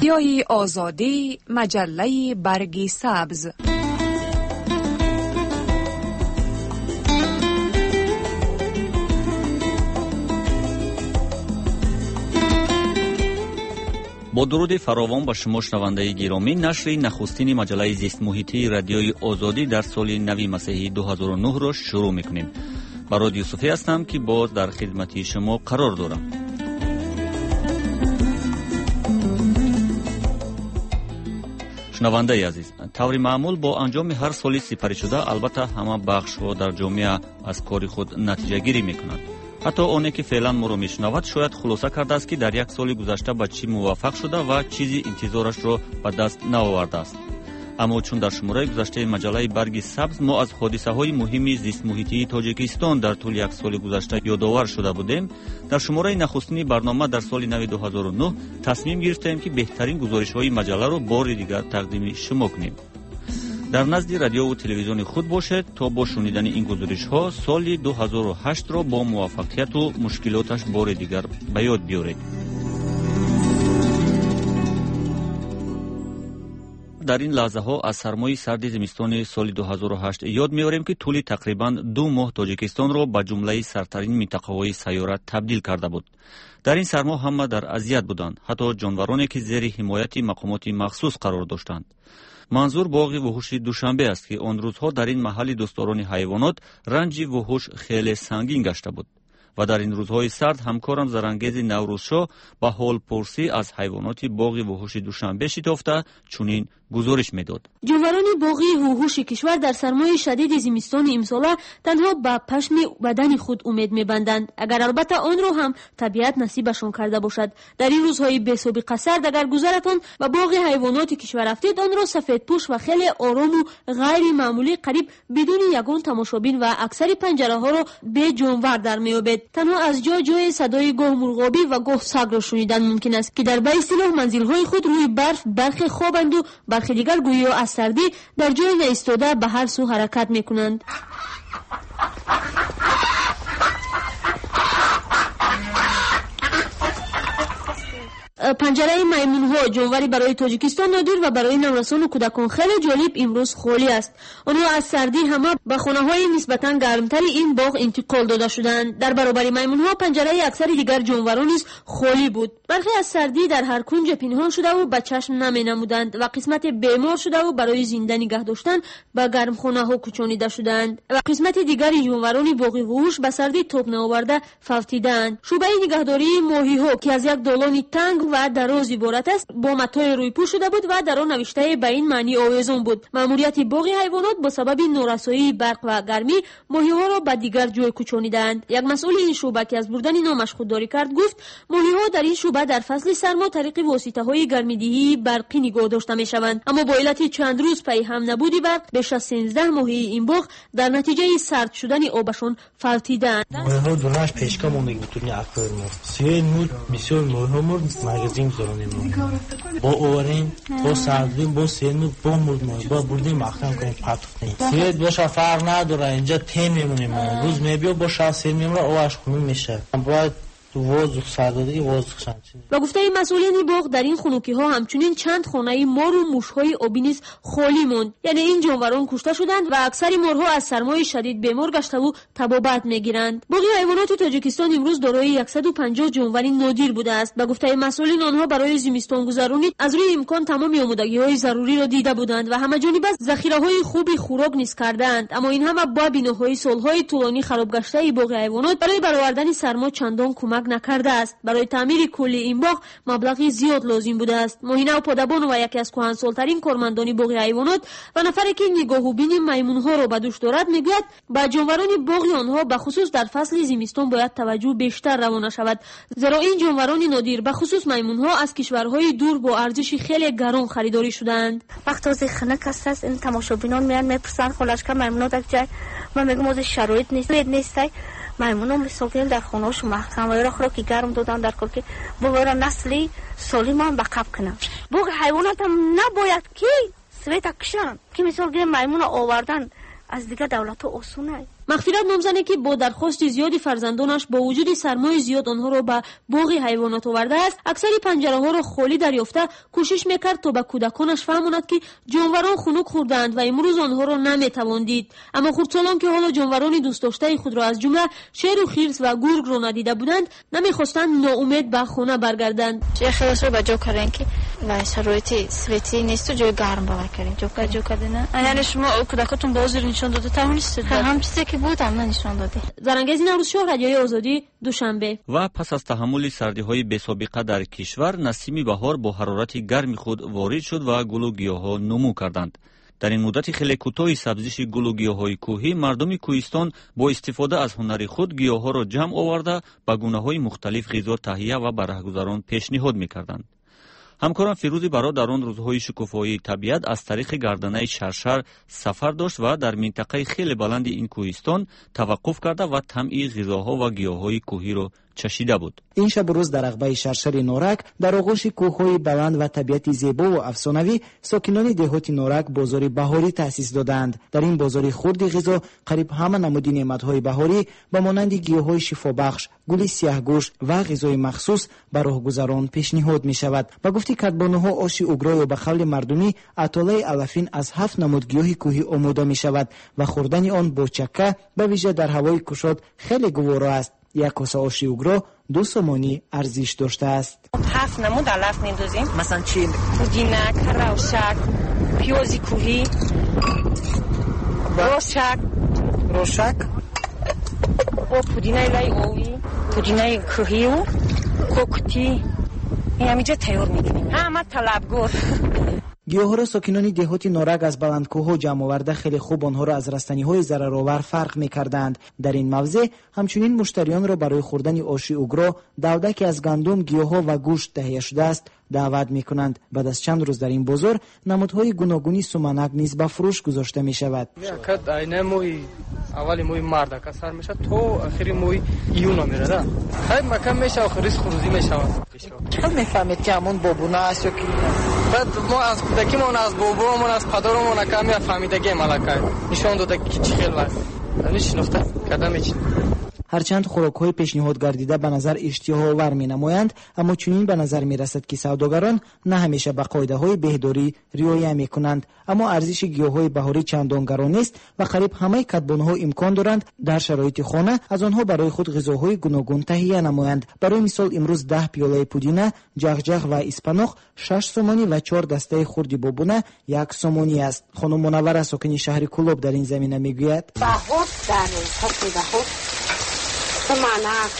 رادیوی آزادی، مجله برگ سبز. با درود فراوان به شما شنونده گرامی، نشر نخستین مجله زیست محیطی رادیوی آزادی در سال نوی مسیحی 2009 را شروع میکنیم. برای یوسفی هستم که باز در خدمت شما قرار دارم. شنونده عزیز، طور معمول با انجام هر سالی سپری شده البته همه بخش‌ها در جامعه از کار خود نتیجه گیری میکنند. حتی آنی که فعلا ما را میشنود شاید خلاصه کرده است که در یک سال گذشته به چی موفق شده و چیزی انتظارش را به دست نآورده است. اما چون در شماره گذشته مجله برگ سبز ما از حادثه های مهم زیست محیطی تاجیکستان در طول یک سال گذشته یادآور شده بودیم، در شماره نخستین برنامه در سال نو 2009 تصمیم گرفتیم که بهترین گزارش های مجله را بار دیگر تقدیم شما کنیم. در نزد رادیو و تلویزیون خود باشد تا با شنیدن این گزارش ها سال 2008 را با موفقیت و مشکلاتش بار دیگر به یاد بیارید. در این لحظه ها از سرمای سرد زمستان سال 2008 یاد می‌آوریم که طول تقریباً 2 ماه تاجیکستان را به جمله سردترین منطقه‌های سیاره تبدیل کرده بود. در این سرما همه در اذیت بودند، حتی جانورانی که زیر حمایت مقامات مخصوص قرار داشتند. منظور باغ وحوش دوشنبه است که آن روزها در این محل دوستداران حیوانات رنج وحوش خیلی سنگین گشته بود و در این روزهای سرد همکارم زرانگیز نوروزشاه با حال پرسی از حیوانات باغ وحوش دوشنبه شتافته چنین گزارش میداد. جانوران باغ وحوش کشور در سرمای شدید زمستان امساله تنها به پشم بدن خود امید میبندند، اگر البته آن را هم طبیعت نصیبشان کرده باشد. در این روزهای بی‌سابقه سرد اگر گذرتان به باغ حیوانات کشور رفتید، آن را سفیدپوش و خیلی آرام و غیر معمولی قریب بدون یگان تماشابین و اکثر پنجره ها را به جانور در میابید. تنها از جای صدای گاه مرغابی و گاه سگ را شنیدن ممکن است که در به اصطلاح منزل‌های خود روی برف برخی خوابند و برخی دیگر گویا از سردی در جای نایستاده به هر سو حرکت میکنند. پنجره میمون‌ها جانوری برای تاجیکستان نادر و برای نورسان و کودکان خیلی جالب امروز خالی است. آنها از سردی همه به خانه‌های نسبتاً گرمتر این باغ انتقال داده شدند. در برابر میمون‌ها پنجره اکثر دیگر جانوران نیز خالی بود. برخی از سردی در هر کنج پنهان شده و به چشم نمی‌نمودند و قسمت بیمار شده و برای زنده نگه داشتن به گرمخانه‌ها کوچانیده شدند و قسمت دیگر جانوران باغ وحوش به سردی تاب نآورده فوتیدند. شعبه نگهداری ماهی‌ها که از یک دالان تنگ و دراز عبارت است با متای رویپوش شده بود و در آن نوشته به این معنی آویزان بود: مأموریت باغ حیوانات با سبب نارسایی برق و گرمی ماهی‌ها را به دیگر جای کوچانیدند. یک مسئول این شعبه که از بردن نامش خودداری کرد گفت ماهی‌ها در این شعبه در فصل سرما طریق واسطه‌های گرمیدهی برقی نگاه داشته می‌شوند، اما با علت چند روز پی هم نبودی برق بیش از 13 ماهی این باغ در نتیجه سرد شدن آبشان فوتیدند. ماهی‌ها دونش پیشکا موندگی بتونی اکوریوم سیل مود بسیار ماهی‌ها مغازین زرونیم با اوورین با سردیم با سیل با مرد با بردیم مختم کنیم پاتوخنی سیل باشه فرق نداره. اینجا تیم میمونیم روز میبیا باشه سیل میمونه آوش خونی میشه باید وازخ سردادی وازخ شنچین. با گفته مسئولین باغ در این خنوکی ها همچنین چند خانه مار و موشهای آبی نیز خالی موند، یعنی این جانوران کشته شدند و اکثر مارها از سرمای شدید بیمار گشته و تبابت میگیرند. باغ حیوانات تاجیکستان امروز دارای 150 جانور نادر بوده است. با گفته مسئولین آنها برای زمستان گذرانی از روی امکان تمام آمادگی‌های ضروری را دیده بودند و همه جانبه ذخیره‌های خوبی خوراک نیز کردند، اما این همه با بناهای سال‌های طولانی خراب گشته باغ حیوانات برای برآوردن سرما چندان کمک نکرده است. برای تعمیر کلی این باغ مبلغی زیاد لازم بوده است. ماهینه و پادبان و یکی از کهنسال‌ترین کارمندان باغ حیوانات و نفری که نگاه و بین میمون‌ها را به دوش دارد میگوید به جانوران باغ آنها به خصوص در فصل زمستان باید توجه بیشتر روانه شود، زیرا این جانوران نادر به خصوص میمون‌ها از کشورهای دور با ارزش خیلی گران خریداری شدند. وقتی از خنک است این تماشابینان میان میپرسن خلاص که میمون‌ها در جای ما میگم از شرایط نیست میمونا مثال که در خونه‌اش محکم و را که گرم دادن در کار که باور نسلی سالم هم بقاب کنن. باغ حیوانات هم نباید که سویت کشن که مثال که میمونا آوردن از دیگه دولت ها آسونه مغفرت نامزنی که با درخواست زیادی فرزندانش با وجود سرمایه زیاد آنها را به باغ حیوانات آورده است، اکثر پنجره ها را خالی دریافته کوشش میکرد تا به کودکانش فهماند که جانوران خنک خوردند و امروز آنها را نمیتوان دید. اما خردسالان که حالا جانوران دوست داشته خود را از جمله شیر و خرس و گرگ را ندیده بودند، نمیخواستند ناامید به خانه برگردند. خلاص رو بجا کردن که و شرایط سویتی نیست و جای گرم باور کردیم. جو کردن. یعنی شما کودکاتون بازی نشون داده توانستید؟ هم چیزی که بود هم نشون داده. زرنگیز نوروز شاه، رادیوی آزادی، دوشنبه. و پس از تحمل سردی‌های بی‌سابقه در کشور، نسیم بهار با حرارت گرم خود وارد شد و گل و گیاها نمو کردند. در این مدت خیلی کوتاه سبزش گل و گیاهای کوهی، مردم کوهستان با استفاده از هنر خود گیاها را جمع آورده به گونه‌های مختلف غذا تهیه و به رهگذران پیشنهاد می‌کردند. همکارم فیروزی برای در آن روزهای شکوفایی طبیعت از طریق گردنه شرشر سفر داشت و در منطقه خیلی بلند این کوهستان توقف کرده و طعم غذاها و گیاهای کوهی را چشیده بود. این شب روز در عقبه شرشر نورک در آغوش کوههای بلند و طبیعت زیبا و افسانوی، ساکنان دهات نورک بازار بهاری تأسیس دادند. در این بازار خرد غذا قریب همه نمودی نعمت‌های بهاری به مانند گیاهای شفابخش، گل سیاه‌گوش و غذای مخصوص به راهگذران پیشنهاد می‌شود. با گفته کدبانوها آش اوگرا به قول مردمی اطاله علفین از 7 نمود گیاه کوهی آماده می‌شود و خوردن آن با چکه به ویژه در هوای گشاد خیلی گوارا است. یک کاسه آش اوگرا 2 سومانی ارزش داشته است. 7 نمود علف می‌دوزیم. مثلا چی؟ پودینک، روشک، پیازی کوهی، روشک و پودینه لای اوی، پودینه کوهی و کوکتی. همینجا تیار می‌کنیم. همه طلبگار. گیاها را ساکنان دهات نورک از بلندکوه‌ها جمع آورده خیلی خوب آنها را از رستنی‌های ضررآور فرق می‌کردند. در این موضع همچنین مشتریان را برای خوردن آش اوگرا، دودکی از گندم، گیاها و گوشت تهیه شده است دعوت می‌کنند. بعد از چند روز در این بازار نمادهای گوناگونی سومنک نیز به فروش گذاشته می‌شود. کد عینه موی اولی موی مرد که سر میشه تو آخری موی ایونا میره. خیلی مکم میشه آخریش خروزی میشود. چطور میفهمید که همون بابونا است یا کی؟ بعد ما از کودکیمون از بابامون از پدرمون کمی فهمیدگی ملکه نشون داده که چی خیلی است. نشناخته کدام چی. هرچند خوراک‌های پیشنهاد گردیده به نظر اشتهاآور می‌نمایند، اما چنین به نظر می‌رسد که سوداگران نه همیشه به قاعده‌های بهداری رعایت می‌کنند. اما ارزش گیاهای بهاری چندان گران نیست و قریب همه کدبان‌ها امکان دارند در شرایط خانه از آنها برای خود غذاهای گوناگون تهیه نمایند. برای مثال امروز 10 پیاله پودینه، جغجغ و اسپاناغ 6 سومانی و 4 دسته خرد بابونه 1 سومانی است. خانم منوره ساکن شهر کلوب در این زمینه میگوید: بهار در فصل بهار سمنک،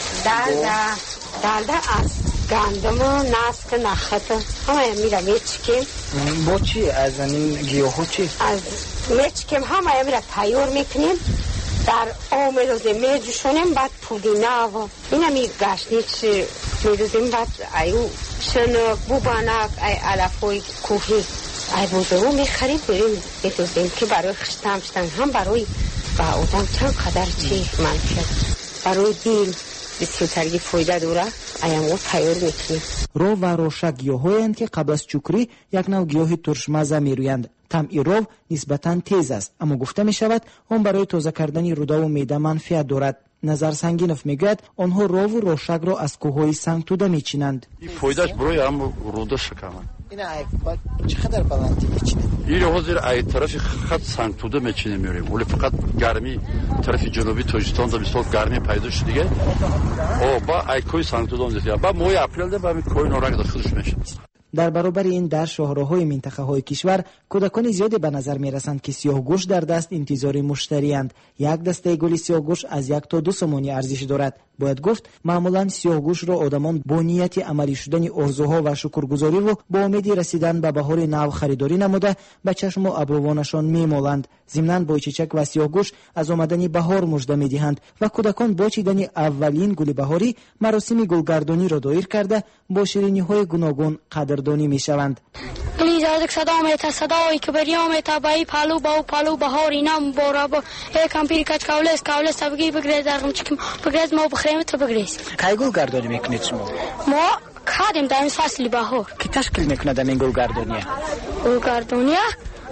دلده از گندم و نسک نخت همه میره میچکیم. با چی؟ از این گیاهو چی؟ از میچکیم همه میره تیار میکنیم، در آب میدوزیم میجوشونیم، بعد پودینه و اینه میگشنیچ میدوزیم، بعد ایو شنک، بوبانک، ای علفوی کوهی ای بوزهو میخریم بریم میدوزیم که برای خشتم شدن هم برای با آدم چند قدر چی منفیت برای دیل بسیارترگی فایده دوره ایامو تیار میکنیم. رو و روشک گیاهایند که قبل از چکری یک نوع گیاه ترشمزه میرویند. طعم رو نسبتاً تیز است، اما گفته می شود آن برای تازه کردن روده و معده منفعت دارد. نظر سنگینوف میگوید آنها رو و روشک را از کوههای سنگ توده میچینند. این فایدهش برای هم روده شکمه. این چقدر بلندی میچینند؟ این رو زیر ای طرف خط سنگ توده میچینیم میریم، ولی فقط گرمی طرف جنوبی تاجیکستان دا مثلا گرمی پیدا شد دیگه. با ای کوی سنگ توده اونجا با موی اپریل ده با می کوی نورک دا خودش میشه. در برابر این در شاهراهای منطقه‌های کشور کودکان زیادی به نظر می‌رسند که سیاه‌گوش در دست انتظار مشتری‌اند. یک دسته گل سیاه‌گوش از 1 تا 2 سومانی ارزش دارد. باید گفت معمولاً سیاه‌گوش را آدمان با نیت عملی شدن آرزوها و شکرگزاری و با امید رسیدن به بهار نو خریداری نموده به چشم و ابروانشان می‌مالند. ضمناً بایچیچک و سیاه‌گوش از آمدن بهار مژده می‌دهند و کودکان با چیدن اولین گل بهاری مراسم گلگردانی را دایر کرده با شیرینی‌های گوناگون قدردانی می‌شوند. لیزادک صدایی که بریامت بای پالو با پالو بهاری نام بورا یکم پیر کچ کاولس تبگی بگریز درم چکم بگریز ما بخریم تو بگریز. کی گلگردانی میکنید شما؟ ما کردیم در این فصل بهار. کی تشکیل میکنه در این گلگردانی؟ گلگردانی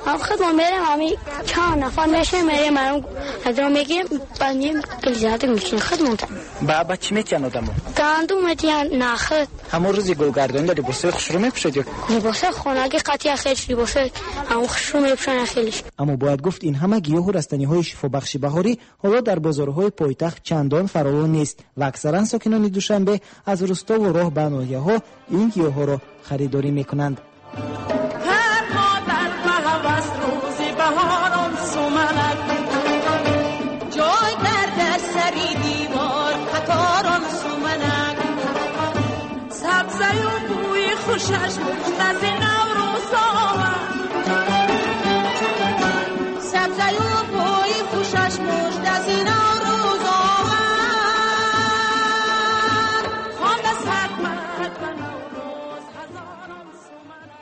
خودمون میریم همین چند نفر میشه میریم من ادرا میگیم بندیم کلیزات میشین خودمون با چی میتین آدمو؟ گندم میتین نخود همون روزی گلگردانی داری لباسای خوش رو میپوشید یا؟ لباسای خانگی قطعی خیلی لباسای همون خوش رو میپوشن خیلیش. اما باید گفت این همه گیاه و رستنی‌های شفابخش بهاری حالا در بازارهای پایتخت چندان فراوان نیست و اکثرا ساکنان دوشنبه از روستا و راه به ناحیه‌ها این گیاه‌ها را خریداری میکنند. خوشش از نوروز آمد سبزه و بوی خوشش مشت از نوروز آمد خان سرمد و نوروز هزاران سومنک.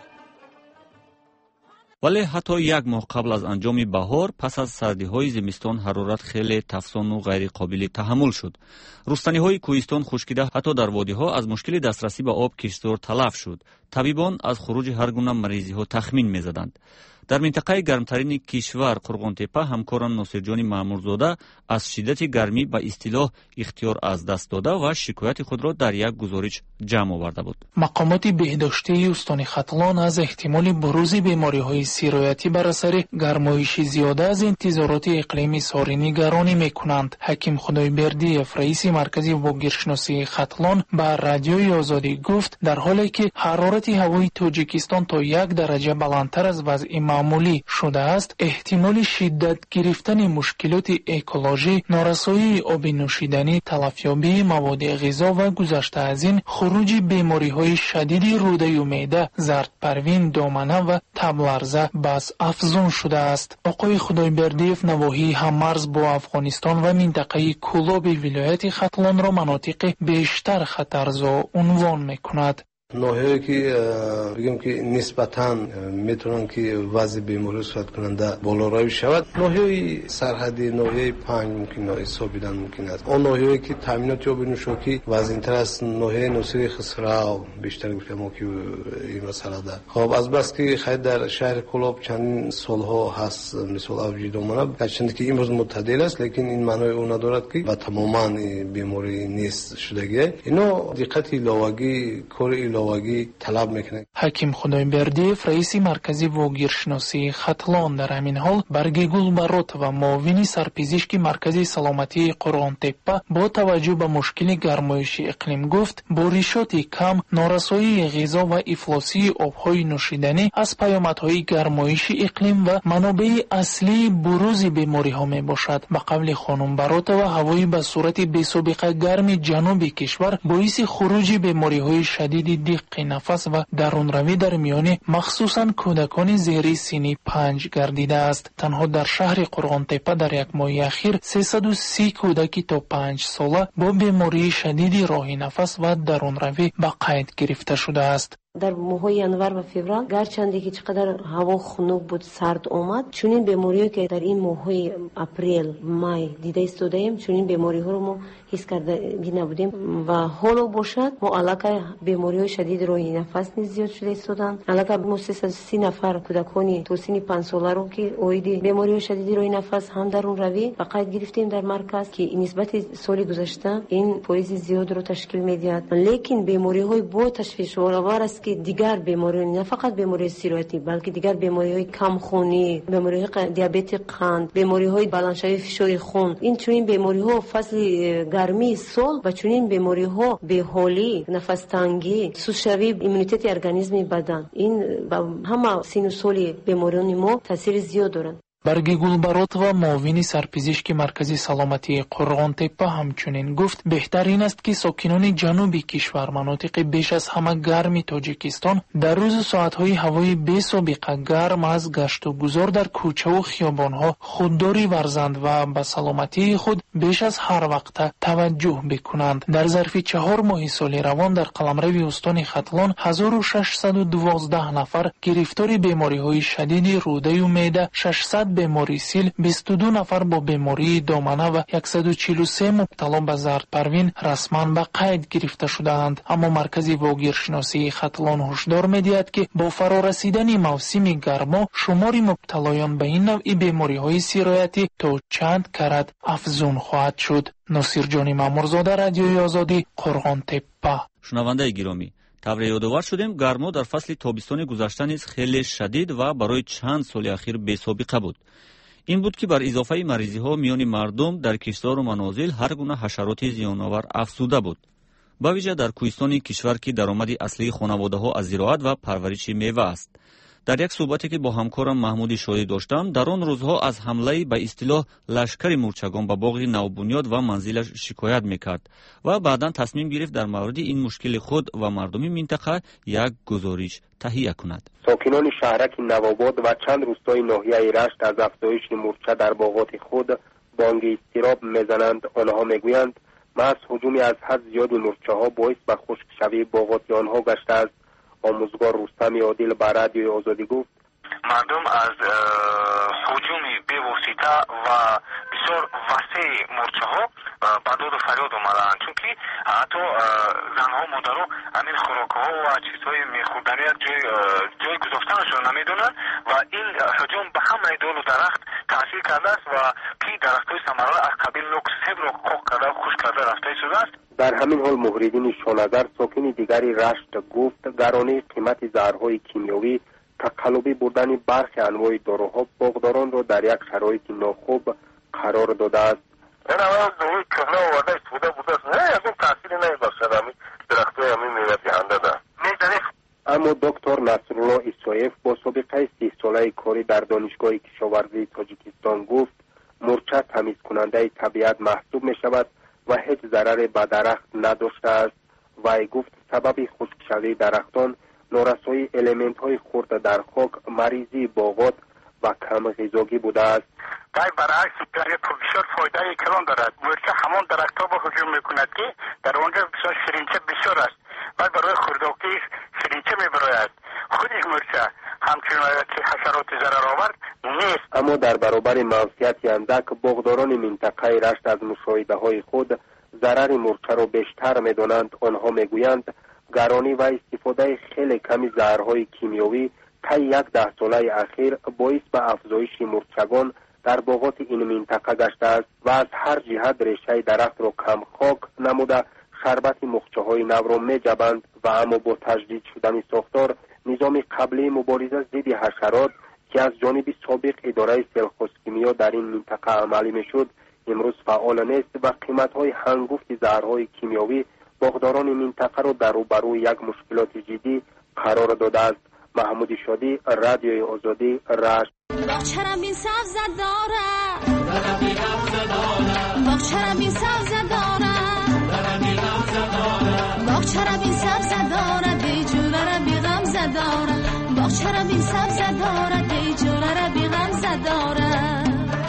ولی حتی یک ماه قبل از انجام بهار پس از سردی‌های زمستان حرارت خیلی تفسان و غیر قابل تحمل شد. رستنی‌های کوهستان خشکیده حتی در وادی‌ها از مشکل دسترسی به آب کشتار تلف شد. طبیبان از خروج هر گونه مریضی‌ها تخمین می‌زدند. در منطقه گرمترین کشور قرغان‌تپه همکاران ناصرجان مامورزاده از شدت گرمی به اصطلاح اختیار از دست داده و شکایت خود را در یک گزارش جمع آورده بود. مقامات بهداشتی استان ختلان از احتمال بروز بیماری‌های سیرایتی بر اثر گرمایش زیاده از انتظارات اقلیمی ساری نگرانی می‌کنند. حکیم خدایبردی رئیس مرکز واگیرشناسی ختلان به رادیوی آزادی گفت در حالی که حرارت هوای تاجیکستان تا 1 درجه بلندتر از وضع معمولی شده است، احتمال شدت گرفتن مشکلات اکولوژی، نارسایی آب نوشیدنی، تلفیابی مواد غذا و گذشته از این خروج بیماری‌های شدید روده و معده، زردپروین، دامنه و تب لرزه بس افزون شده است. آقای خدایبردیف نواحی هممرز با افغانستان و منطقه کولاب ولایت ختلان را مناطق بیشتر خطرزا عنوان می‌کند. ناحیه‌ای که بگیم که نسبتاً میتونن که وضع بیماری صورت کننده بالا روی شود، ناحیه سرحدی ناحیه 5 ممکن است حسابیدن ممکن است. اون ناحیه‌ای که تامینات آب نوشاکی وضعیت‌تر است، ناحیه نوسری خسرو بیشتر گفتم که این مسئله ده. خب از بس که خیر در شهر کولاب چند سالها هست مثال اوج دامنه، گرچه که امروز معتدل است، لیکن این معنی اون ندارد که با تماما بیماری نیست شدگی. اینا دقت ایلاوگی کار واگی طلب میکنه. حکیم خدایبردیف رئیس مرکز واگیرشناسی ختلان در همین حال برگ گلبرات و معاون سرپزشکی مرکز سلامتی قرغان‌تپه با توجه به مشکل گرمایش اقلیم گفت بارشات کم، نارسایی غذا و افلاسی آبهای نوشیدنی از پیامدهای گرمایش اقلیم و منابع اصلی بروز بیماری ها می باشد. به قول خانم برات و هوای به صورت بی‌سابقه گرم جنوب کشور باعث خروج بیماری های شدید دق نفس و درون روی در میان مخصوصاً کودکان زیر سن 5 گردیده است. تنها در شهر قرغان‌تپه در یک ماه اخیر 330 کودکی تا 5 ساله با بیماری شدید راه نفس و درون روی به قید گرفته شده است. در ماه‌های ینور و فوریه گرچند که چقدر هوا خنک بود سرد آمد، چنین بیماری‌ها که در این ماه‌های اپریل مای دیده استودیم، چنین بیماری‌ها رو ما حس کرده نبودیم و حالا باشد ما علاقه بیماری‌های شدید راه نفس نیز زیاد شده استودند. علاقه ما 330 نفر کودکانی تا سن 5 ساله رو که اوید بیماری‌های شدید راه نفس هم درون روی و قید گرفتیم در مرکز که نسبت سال گذشته این پاییز زیاد رو تشکیل می‌دهد. لیکن بیماری‌های با تشویش آور است که دیگر بیماری نه فقط بیماری سیرایتی بلکه دیگر بیماری‌های کم خونی، بیماری‌های دیابت قند، بیماری‌های بلندشوی فشار خون، این چنین بیماری‌ها فصل گرمی سال و چنین بیماری‌ها بی‌حالی، نفس تنگی، سوشوی ایمونیته ارگانیسم بدن، این با همه سن و سال بیماریان ما تاثیر زیاد دارند. برگ گلبرات و معاون سرپزشکی مرکز سلامتی قرغان‌تپه همچنین گفت بهترین است که ساکنان جنوبی کشور مناطق بیش از همه گرم تاجیکستان در روز ساعت‌های هوای بی‌سابقه گرم از گشت و گذار در کوچه و خیابان‌ها خودداری ورزند و به سلامتی خود بیش از هر وقت توجه بکنند. در ظرف 4 ماه سال روان در قلمرو استان ختلان 1612 نفر گرفتار بیماری‌های شدید روده و معده، 600 بیماری سیل، 22 نفر با بیماری دامنه و 143 مبتلا به زردپروین رسما به قید گرفته شدند. اما مرکز واگیرشناسی ختلان هشدار می‌دهد که با فرارسیدن موسم گرما شمار مبتلایان به این نوع بیماری‌های سرایتی تا چند کرات افزون خواهد شد. ناصرجان مامورزاده، رادیوی آزادی، قرغان تپه. شنونده گرامی، طور یادآور شدیم گرما در فصل تابستان گذشته نیز خیلی شدید و برای چند سال اخیر بی‌سابقه بود. این بود که بر اضافه مریضی‌ها میان مردم در کشتار و منازل هر گونه حشرات زیان‌آور افزوده بود. با ویژه در کوهستان کشور که درآمد اصلی خانواده‌ها از زراعت و پرورش میوه است. در یک صحبتی که با همکارم محمود شاهی داشتم، در آن روزها از حمله به اصطلاح لشکر مورچگان به باغ نوبنیاد و منزلش شکایت میکرد و بعداً تصمیم گرفت در مورد این مشکل خود و مردم منطقه یک گزارش تهیه کند. ساکنان شهرک نوآباد و چند روستای ناحیه رشت از افزایش مورچه در باغات خود بانگ اضطراب میزنند. آنها میگویند محض هجوم از حد زیاد مورچه‌ها باعث به خشکشوی باغات آنها گشته است. آموزگار رستم عادل به رادیوی آزادی گفت مردم از هجوم بی‌واسطه و بسیار وسیع مورچه‌ها به داد و فریاد آمدند، چون که حتی زنها مادرها همین خوراک‌ها و چیزهای میخوردنی جای گذاشتنشون نمیدونند و این هجوم به همه دار و درخت تاثیر کرده است و که درخت‌های ثمره‌دار از قبیل نوک سیب را خشک کرده و خشک کرده رفته شده است. در همین حال مهردین شانزر ساکن دیگری رشت گفت گرانی قیمت زهرهای کیمیایی تقلبی بردن برخی انواع داروها باغداران را در یک شرایط ناخوب قرار داده است. این اول داروی کهنه آورده استفاده بوده است، نه از اون تأثیری نمیبخشد، همین درخت‌های همین میوه دهنده ده. اما دکتر نصرالله عیسایف با سابقه 30 ساله کاری در دانشگاه کشاورزی تاجیکستان گفت مورچه تمیز کننده طبیعت محسوب می شود و هیچ ضرر به درخت نداشته است. وی گفت سبب خشکشوی درختان نارسایی الیمنت های خرد در خاک، مریضی باغات و کم غذایی بوده است. در برعکس برای بسیار فایده کلان دارد. مورچه همان درخت ها با هجوم میکند که در آنجا بسیار شیرینچه بسیار است و برای خورداکی شیرینچه میبراید. خودش مورچه همچنان که حشرات ضرر آورد نیست. اما در برابر منفعت اندک باغداران منطقه رشت از مشاهده های خود ضرر مورچه را بیشتر میدانند. آنها میگویند گرانی و استفاده خیلی کمی زهرهای کیمیایی طی 10 ساله اخیر باعث به افزایش مورچگان در باغات این منطقه گشته است و از هر جهت ریشه درخت را کم خاک نموده شربت مخچه‌های نو را می‌جوند و اما با تجدید شدن ساختار نظام قبلی مبارزه ضد حشرات که از جانب سابق اداره سلخوسکیمیا در این منطقه عملی میشد امروز فعال نیست و قیمت‌های هنگفت زهرهای کیمیایی باغداران منطقه را در روبروی یک مشکلات جدی قرار داده است. محمود شادی، رادیوی آزادی، رشت. باغچه‌ام بین سبز داره، باغچه‌ام بین سبز داره، باغچه‌ام بین سبز داره، دی جوره بی غم زداره، باغچه‌ام بین سبز داره، دی جوره بی غم زداره.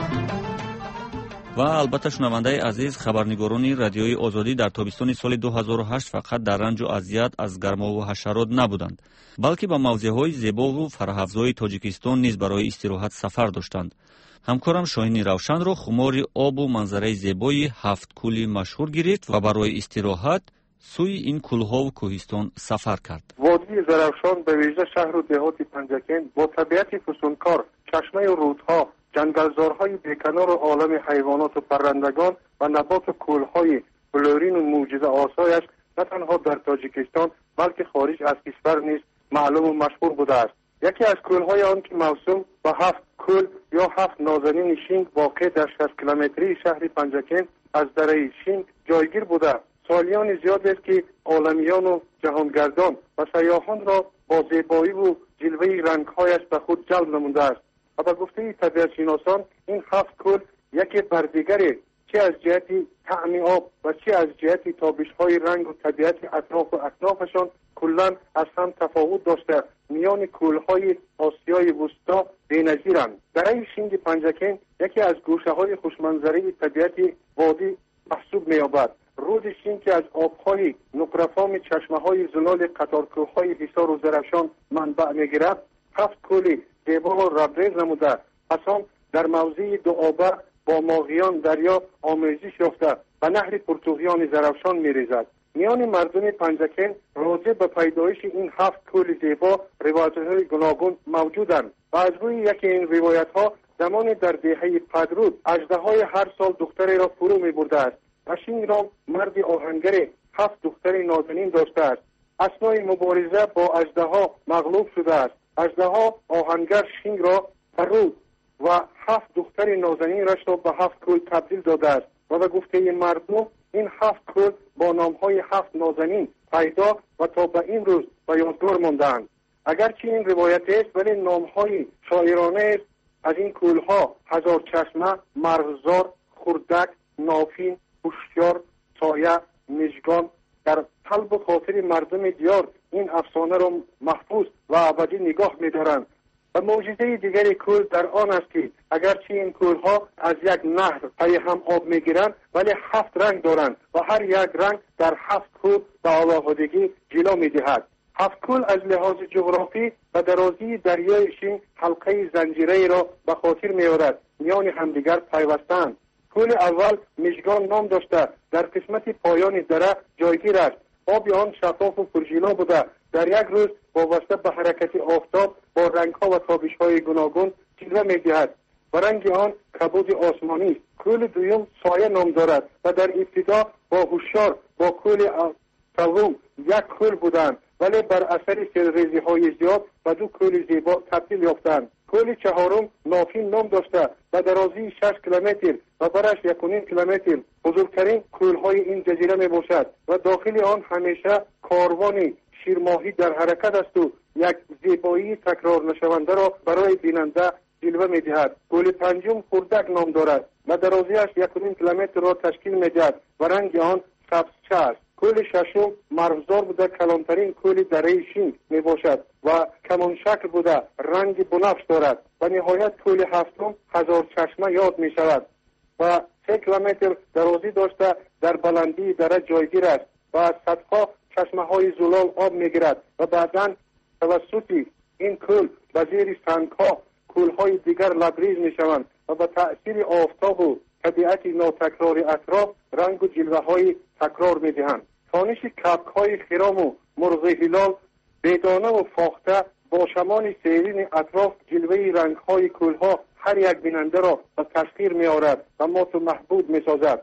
و البته شنونده عزیز، خبرنگاران رادیوی آزادی در تابستان سال 2008 فقط در رنج و اذیت از گرما و حشرات نبودند، بلکه به موضع‌های زیبا و فره‌افزای تاجیکستان نیز برای استراحت سفر داشتند. همکارم شاهین روشن را خمار آب و منظره زیبای 7 کولی مشهور گرفت و برای استراحت سوی این کلها و کوهستان سفر کرد. وادی زرافشان به ویژه شهر و دهات پنجکین با طبیعت فسونکار، چشمه و رودها، جنگلزارهای بیکنار و عالم حیوانات و پرندگان و نبات و کلهای بلورین و معجزه آسایش نه تنها در تاجیکستان بلکه خارج از کشور نیز معلوم و مشهور بوده است. یکی از کلهای آن که موسوم به 7 کل یا 7 نازنین شینگ واقع در 60 کیلومتری شهر پنجکین از دره شینگ جایگیر بوده. سالیان زیاد است که عالمیان و جهانگردان و سیاحان را با زیبایی و جلوه رنگهایش به خود جلب نموده است. و به گفته طبیعت شناسان این 7 کل یکی بر دیگری چه از جهت طعم آب و چه از جهت تابش‌های رنگ و طبیعت اطراف و اکنافشان کلاً از هم تفاوت داشته میان کل‌های آسیای وسطا بی‌نظیرند. دره شینگ پنجکین یکی از گوشه‌های خوشمنظره طبیعت وادی محسوب می‌یابد. رود شینگ که از آب‌های نقره‌فام چشمه‌های زلال قطارکوه‌های حصار و زرافشان منبع می‌گیرد 7 کلی زیبا و ربریز نموده پس هم در موضع دوآبه با ماغیان دریا آمیزش یافته به نهر پرتوغیان زرافشان می‌ریزد. میان مردم پنجکین راجع به پیدایش این 7 کل زیبا روایت‌های گوناگون موجودند و از روی یکی این روایت‌ها زمانی در دهه پدرود اژدهای هر سال دختری را فرو می‌برده است و شینگ را مرد آهنگر 7 دختر نازنین داشته است. اثنای مبارزه با اژدها مغلوب شده است. اژدها آهنگر شینگ را فرود و 7 دختر نازنین رش را به 7 کل تبدیل داده است و به گفته مردم این 7 کل با نامهای 7 نازنین پیدا و تا به این روز به یادگار مانده‌اند. اگرچه این روایت است ولی نامهای شاعرانه است از این کلها هزار چشمه، مرغزار، خردک، نافین، هوشیار، سایه، مژگان در قلب و خاطر مردم دیار این افسانه را محفوظ و ابدی نگاه می‌دارند. و معجزه دیگری کل در آن است که اگرچه این کلها از یک نهر پای هم آب میگیرند ولی 7 رنگ دارند و هر یک رنگ در 7 کل به علاوه‌دگی جلو می‌دهد. 7 کل از لحاظ جغرافی و درازی دریای شین حلقه زنجیره‌ای را به خاطر می‌آورد. میان همدیگر پیوستند. کل اول مژگان نام داشته در قسمت پایان دره جایگیر است. آب آن شفاف و پرژیلا بوده در یک روز وابسته به حرکت آفتاب با رنگ‌ها و تابش‌های گوناگون جلوه می‌دهد و رنگ آن کبود آسمانی است. کل دوم سایه نام دارد و در ابتدا با هوشیار با کل سوم یک کل بودند ولی بر اثر سیل‌ریزی‌های زیاد و 2 کل زیبا تبدیل یافتند. کل چهارم نافین نام داشته و درازی 6 کیلومتر و برش 1.5 کیلومتر بزرگترین کل‌های این جزیره می باشد و داخل آن همیشه کاروان شیرماهی در حرکت است و یک زیبایی تکرار نشونده را برای بیننده جلوه می دهد. کل پنجم خردک نام دارد و درازیش 1.5 کیلومتر را تشکیل می دهد و رنگ آن سبزچه است. کل ششم مرغزار بوده کلانترین کل دره شین می باشد و کمان شکل بوده رنگ بنفش دارد و نهایت کل هفتم هزار چشمه یاد می شود و 3 کیلومتر درازی داشته در بلندی دره جایگیر است و از صدها چشمه های زلال آب می گیرد و بعداً توسط این کل به زیر سنگ ها کل های دیگر لبریز می شوند و به تأثیر آفتاب و طبیعت ناتکرار اطراف رنگ و جلوه های تکرار می دهند. تانش کپک های خرام و مرغ هلال بیدانه و فاخته با شمان سیرین اطراف جلوه رنگ های کل ها هر یک بیننده را به تسخیر می آورد و مات و محبوب می سازد.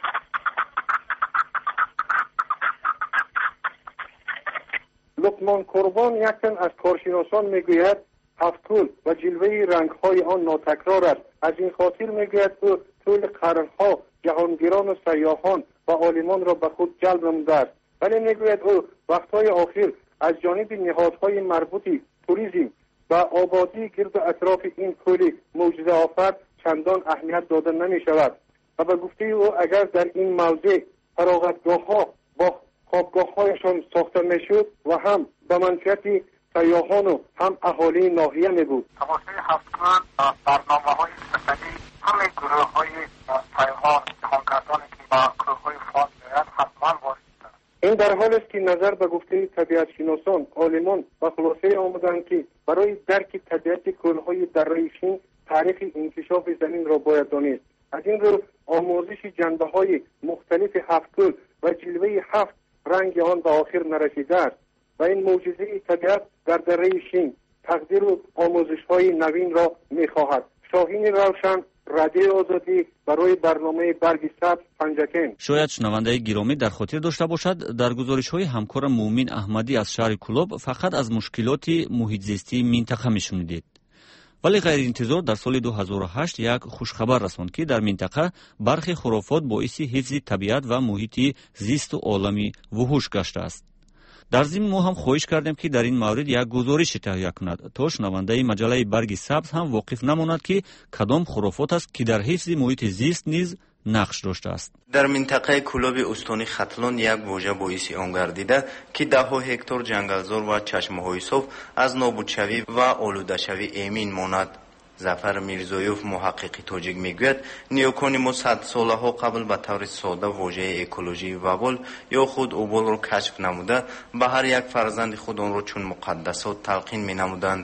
لقمان قربان یک تن از کارشناسان می گوید 7 کل و جلوه رنگ های آن ناتکرار است. از این خاطر می گوید او طول قرنها جهانگیران و سیاحان و عالمان را به خود جلب نموده است. ولی می گوید او وقتهای آخر از جانب نهادهای مربوطی توریسم و آبادی گرد و اطراف این کل معجزه آفر چندان اهمیت داده نمی شود و به گفته او اگر در این موضع فراغتگاه ها با خوابگاه هایشان ساخته می شد و هم به منفعت سیاحان و هم اهالی ناحیه می بود. تماشای 7 کل برنامه های سفری همه گروه های سیاحان جهانگردانی که با گروه های فعال می‌آیند حتما وارد شدند. این در حال است که نظر به گفته طبیعت شناسان عالمان و خلاصه آمدند که برای درک طبیعت کل‌های دره شین تاریخ انکشاف زمین را باید دانست. از این رو آموزش جنبه‌های مختلف 7 کل و جلوه 7 رنگ آن به آخر نرسیده است و این معجزه طبیعت در دره شین تقدیر و آموزش‌های نوین را می‌خواهد. شاهین روشن، رادیو آزادی، برای برنامه برگ سبز پنجکین. شاید شنونده گرامی در خاطر داشته باشد در گزارش‌های همکار مومن احمدی از شهر کلوب فقط از مشکلات محیط زیستی منطقه می‌شنیدید. ولی غیر انتظار در سال 2008 یک خوشخبر رساند که در منطقه برخی خرافات باعث حفظ طبیعت و محیط زیست و عالمی وحوش گشته است. در ضمن ما هم خواهش کردیم که در این مورد یک گزارش تهیه کند تا شنونده مجله برگ سبز هم واقف نماند که کدام خرافات است که در حفظ محیط زیست نیز نقش داشته است. در منطقه کلوب استانی ختلان یک واژه باعث آن گردیده که 10 هکتار جنگلزار و چشمه‌های صاف از نابودشوی و آلوده‌شوی امین ماند. ظفر میرزایوف محقق تاجیک میگوید نیاکان ما 100 سالها قبل به طور ساده واژه اکولوژی وبال یا خود اوبال را کشف نموده به هر یک فرزند خود آن را چون مقدسات تلقین می نمودند.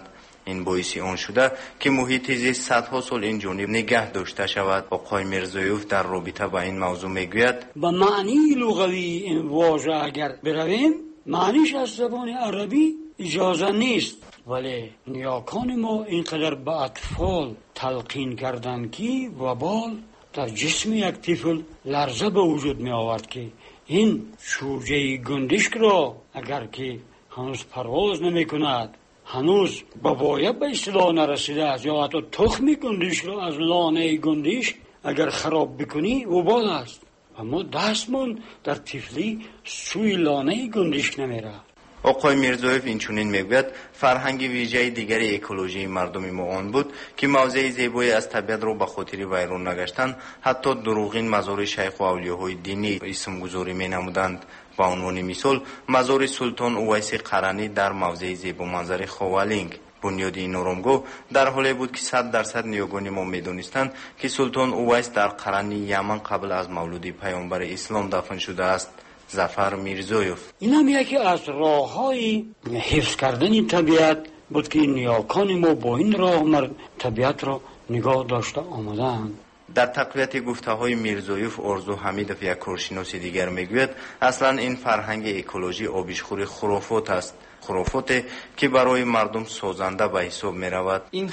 این باعث آن شده که محیط زیست صدها سال این جانب نگه داشته شود. آقای میرزایوف در رابطه با این موضوع میگوید به معنی لغوی این واژه اگر برویم، معنیش از زبان عربی اجازه نیست، ولی نیاکان ما اینقدر به اطفال تلقین کردند که وبال در جسم یک طفل لرزه به وجود می آورد که این شوجه گندشک را اگر که هنوز پرواز نمی کند، هنوز به باید به اصطلاح نرسیده است، یا حتی تخم گندشک را از لانه گندشک اگر خراب بکنی وبال است. اما دستمون در طفلی سوی لانه گندشک نمیره. آقای میرزایف این چنین میگوید فرهنگ ویژه دیگر اکولوژی مردم ما آن بود که موضع زیبایی از طبیعت را به خاطر ویران نگشتن حتی دروغین مزار شیخ و اولیاهای دینی اسم گذاری می نمودند. با عنوان مثال مزار سلطان اویس قرنی در موضع زیبا منظر خوالینگ. بنیاد این آرامگاه در حالی بود که 100% نیاگان ما میدانستند که سلطان اویس در قرن یمن قبل از مولود پیامبر اسلام دفن شده است. ظفر میرزایوف: این هم یکی از راه‌های حفظ کردن طبیعت بود که نیاکان ما با این راه طبیعت را نگاه داشته آمدند. در تقویت گفته‌های میرزایوف آرزو حمیدوف یک کارشناس دیگر میگوید اصلا این فرهنگ اکولوژی آبیشخوری خرافات است، خرافاتی که برای مردم سازنده به حساب می رود. این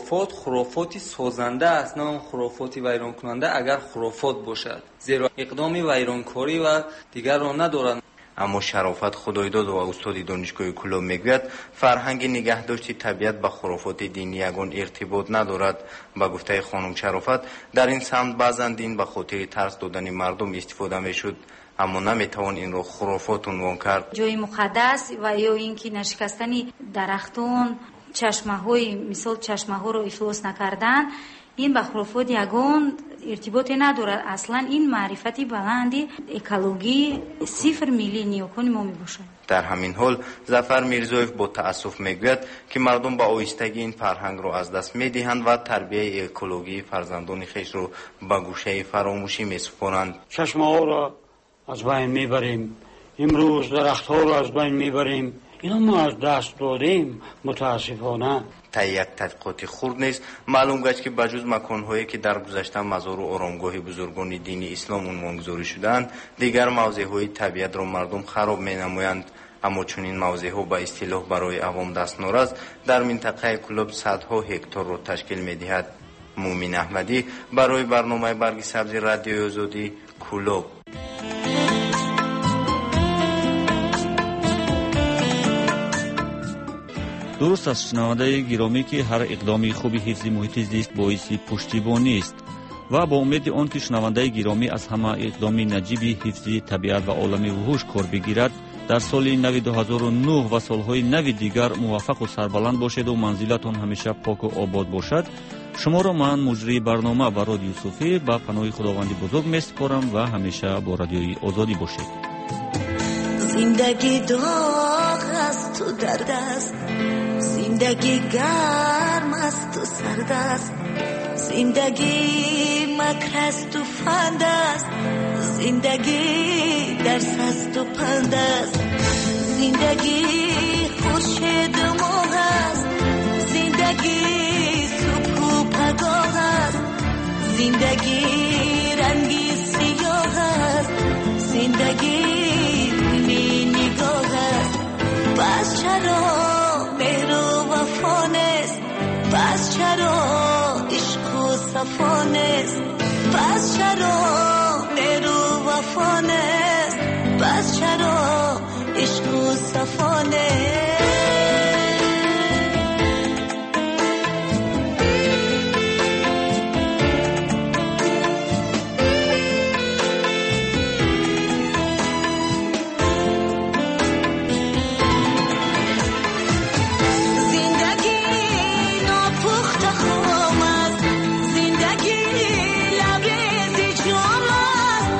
خرافاتی سازنده است، نه خرافاتی ویران کننده اگر خرافات باشد، زیرا اقدام ویرانکاری و دیگر را ندارند. اما شرافت خدایداد و استاد دانشگاه کلاب میگوید فرهنگ نگهداشت طبیعت با خرافات دینی یگان ارتباط ندارد. با گفته خانم شرافت در این سمت بعضن دین به خاطر ترس دادن مردم استفاده میشد، اما نمیتوان این رو خرافات عنوان کرد. جای مقدس و یا اینکه نشکستن درختان، چشمه‌های مثال چشمه‌ها رو افلاس نکردن، این به خرافات یگان ارتباطی ندارد. اصلا این معرفتی بلندی اکولوژی 0 میلی نیاکان ما میباشد. در همین حال ظفر میرزایوف با تأسف میگوید که مردم با آهستگی این فرهنگ رو از دست میدهند و تربیت اکولوژی فرزندان خیش رو به گوشه فراموشی میسپارند. چشمه‌ها را از بین میبریم، امروز درخت‌ها را از بین میبریم، اینا ما از دست دادیم متاسفانه. تا یک تحقیقات خرد نیست معلوم گشت که بجز مکان‌هایی که در گذشته مزار و آرامگاه بزرگان دینی اسلام عنوان گذاری شدند، دیگر موضع‌های طبیعت را مردم خراب می‌نمایند. اما چون این موضع‌ها با اصطلاح برای عوام دستنور است، در منطقه کلوب صدها هکتار را تشکیل می‌دهد. مومن احمدی برای برنامه برگ سبز رادیوی آزادی، کلوب. درست است شنونده گرامی که هر اقدامی خوبی حفظ محیط زیست باعث پشتیبانی است و با امید آن که شنونده گرامی از همه اقدام نجیب حفظ طبیعت و عالم وحوش کار بگیرد، در سال نو 2009 و سالهای نو دیگر موفق و سربلند باشد و منزلتان همیشه پاک و آباد باشد. شما را من مجری برنامه و رادیو صوفی به پناه خداوند بزرگ میسپارم و همیشه با رادیوی آزادی باشید. زندگی داغ است تو درد است، زندگی گرم است تو سرد است، زندگی مکر است تو فند است، زندگی درس است تو پند است، زندگی خورشید ماه است، زندگی صبح و پگاه است، زندگی رنگی سیاه است، زندگی نگاه است. پس چرا مهر و وفا نیست؟ پس چرا عشق و صفا نیست؟ پس چرا مهر و وفا نیست؟ پس چرا عشق و صفا نیست؟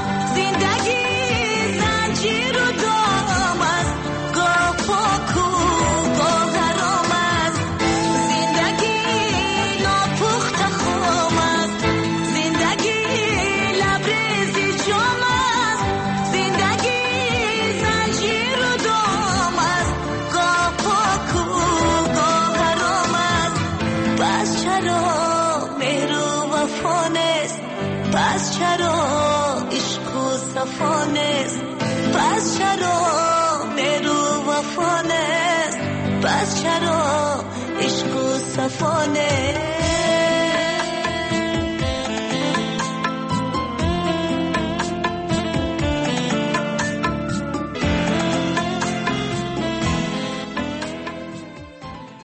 زندگی زنجیر و دام است، گاه پاک پس چرا عشق و صفا نیست پس چرا میرو وفا نیست پس چرا عشق و صفا نیست